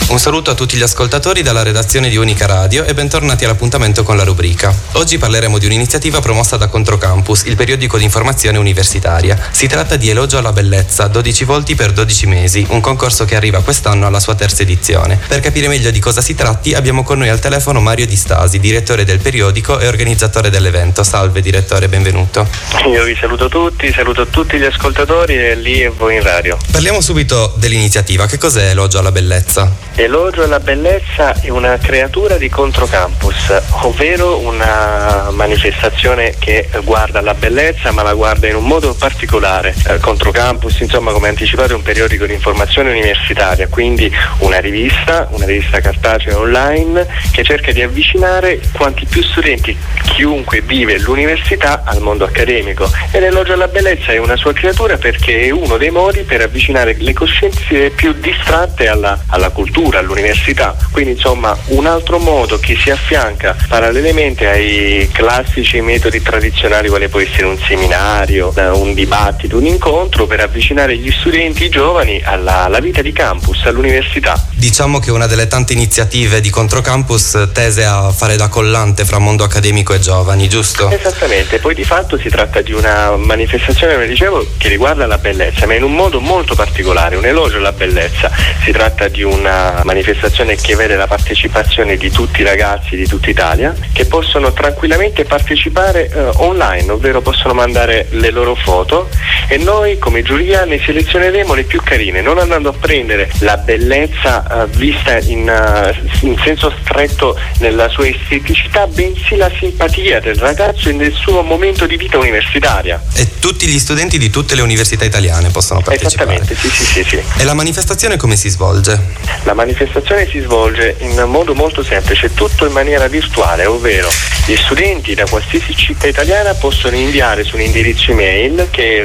Un saluto a tutti gli ascoltatori dalla redazione di Unica Radio e bentornati all'appuntamento con la rubrica. Oggi parleremo di un'iniziativa promossa da Controcampus, il periodico di informazione universitaria. Si tratta di Elogio alla bellezza, 12 volti per 12 mesi, un concorso che arriva quest'anno alla sua terza edizione. Per capire meglio di cosa si tratti abbiamo con noi al telefono Mario Di Stasi, direttore del periodico e organizzatore dell'evento. Salve direttore, benvenuto. Io vi saluto tutti gli ascoltatori e lì e voi in radio. Parliamo subito dell'iniziativa. Che cos'è Elogio alla bellezza? Elogio alla bellezza è una creatura di Controcampus, ovvero una manifestazione che guarda la bellezza ma la guarda in un modo particolare. Controcampus, insomma, come anticipato, è un periodico di informazione universitaria, quindi una rivista cartacea online che cerca di avvicinare quanti più studenti, chiunque vive l'università, al mondo accademico. E l'Elogio alla bellezza è una sua creatura perché è uno dei modi per avvicinare le coscienze più distratte alla cultura, all'università. Quindi insomma un altro modo che si affianca parallelamente ai classici metodi tradizionali quale può essere un seminario, un dibattito, un incontro, per avvicinare gli studenti, i giovani alla vita di campus, all'università. Diciamo che è una delle tante iniziative di Controcampus tese a fare da collante fra mondo accademico e giovani, giusto? Esattamente, poi di fatto si tratta di una manifestazione, come dicevo, che riguarda la bellezza, ma in un modo molto particolare, un elogio alla bellezza. Si tratta di una manifestazione che vede la partecipazione di tutti i ragazzi di tutta Italia, che possono tranquillamente partecipare online, ovvero possono mandare le loro foto e noi come giuria ne selezioneremo le più carine, non andando a prendere la bellezza vista in senso stretto nella sua esteticità, bensì la simpatia del ragazzo e nel suo momento di vita universitaria. E tutti gli studenti di tutte le università italiane possono partecipare? Esattamente, sì. E la manifestazione come si svolge? La manifestazione si svolge in modo molto semplice, tutto in maniera virtuale, ovvero gli studenti da qualsiasi città italiana possono inviare su un indirizzo email che è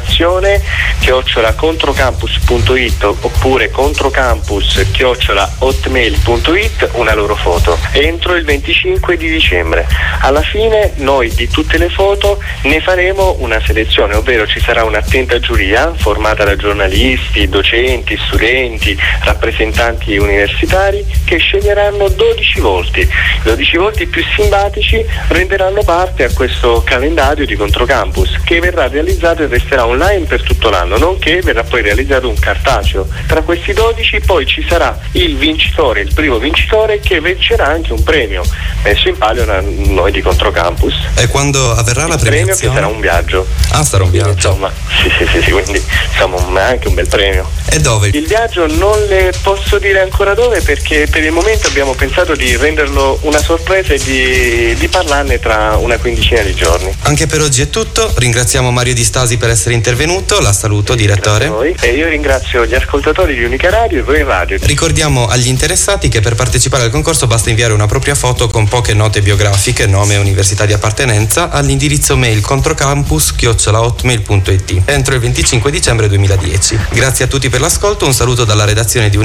redazione@controcampus.it oppure controcampus@hotmail.it una loro foto entro il 25 di dicembre. Alla fine noi di tutte le foto ne faremo una selezione, ovvero ci sarà un'attenta giuria formata da giornalisti, docenti, studenti, rappresentanti universitari che sceglieranno 12 volti. I 12 volti più simpatici renderanno parte a questo calendario di Controcampus che verrà realizzato e resterà online per tutto l'anno, nonché verrà poi realizzato un cartaceo. Tra questi 12 poi ci sarà il vincitore, il primo vincitore, che vincerà anche un premio messo in palio da noi di Controcampus. E quando avverrà la premiazione? Il premio che sarà un viaggio. Ah, sarà un viaggio. Insomma, sì, quindi insomma anche un bel premio. E dove? Il viaggio non le posso dire ancora dove, perché per il momento abbiamo pensato di renderlo una sorpresa e di parlarne tra una quindicina di giorni. Anche per oggi è tutto, ringraziamo Mario Di Stasi per essere intervenuto, la saluto direttore. E io ringrazio gli ascoltatori di Unica Radio e voi in radio. Ricordiamo agli interessati che per partecipare al concorso basta inviare una propria foto con poche note biografiche, nome e università di appartenenza all'indirizzo mail controcampus@hotmail.it entro il 25 dicembre 2010. Grazie a tutti per l'ascolto, un saluto dalla redazione di